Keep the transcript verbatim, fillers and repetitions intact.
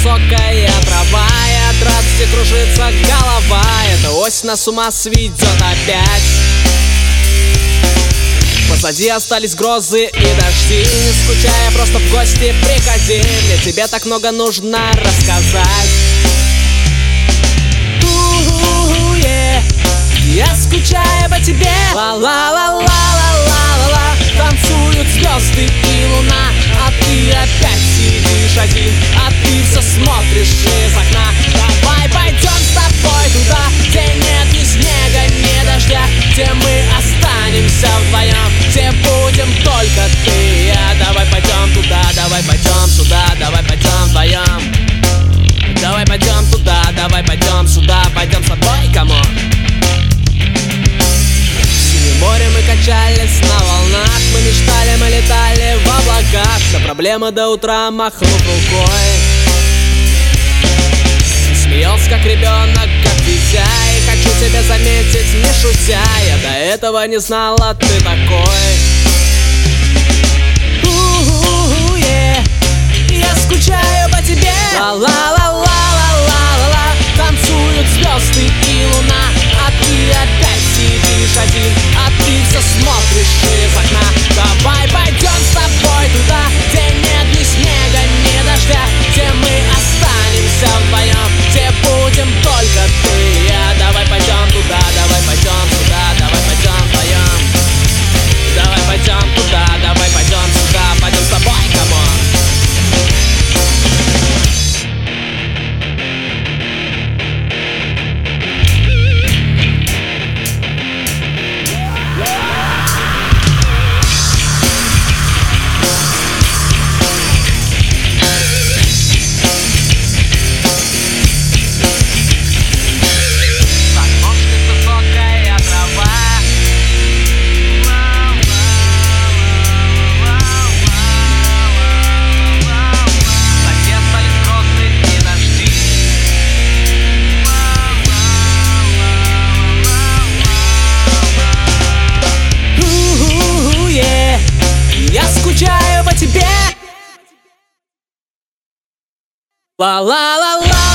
высокая трава, и от радости кружится голова. Эта осень нас с ума сведет опять. Позади остались грозы и дожди. Не скучая, просто в гости приходи. Мне тебе так много нужно рассказать. У-у-у, yeah. Я скучаю по тебе. Ла-ла-ла-ла-ла-ла-ла-ла. Танцуют звезды и луна, а ты опять сидишь один, а ты все смотришь из окна. Давай пойдем с тобой туда, где нет ни снега, ни дождя, где мы останемся вдвоем, где будем только ты и я. Давай пойдем туда, давай пойдем сюда, давай пойдем вдвоем. Давай пойдем туда, давай пойдем сюда, пойдем с тобой, камон. В море мы качались на волнах, мы мечтали, мы летали в облаках. Все проблемы до утра махнув рукой. Смеялся как ребенок, как дитя, и хочу тебя заметить, не шутя. Я до этого не знала, ты такой. У-у-у, yeah. Я скучаю по тебе. Ла-ла-ла-ла-ла-ла-ла. Танцуют звезды и луна, а ты опять сидишь один, а ты все смотришь из окна. Давай пойдем с тобой туда, где нет ни снега, ни дождя, где мы останемся вдвоем, где будем только ты и я. Давай пойдем туда, давай пойдем сюда, давай пойдем вдвоем. Давай пойдем туда, давай пойдем сюда, пойдем с тобой, камон. Скучаю по тебе. Ла-ла-ла-ла.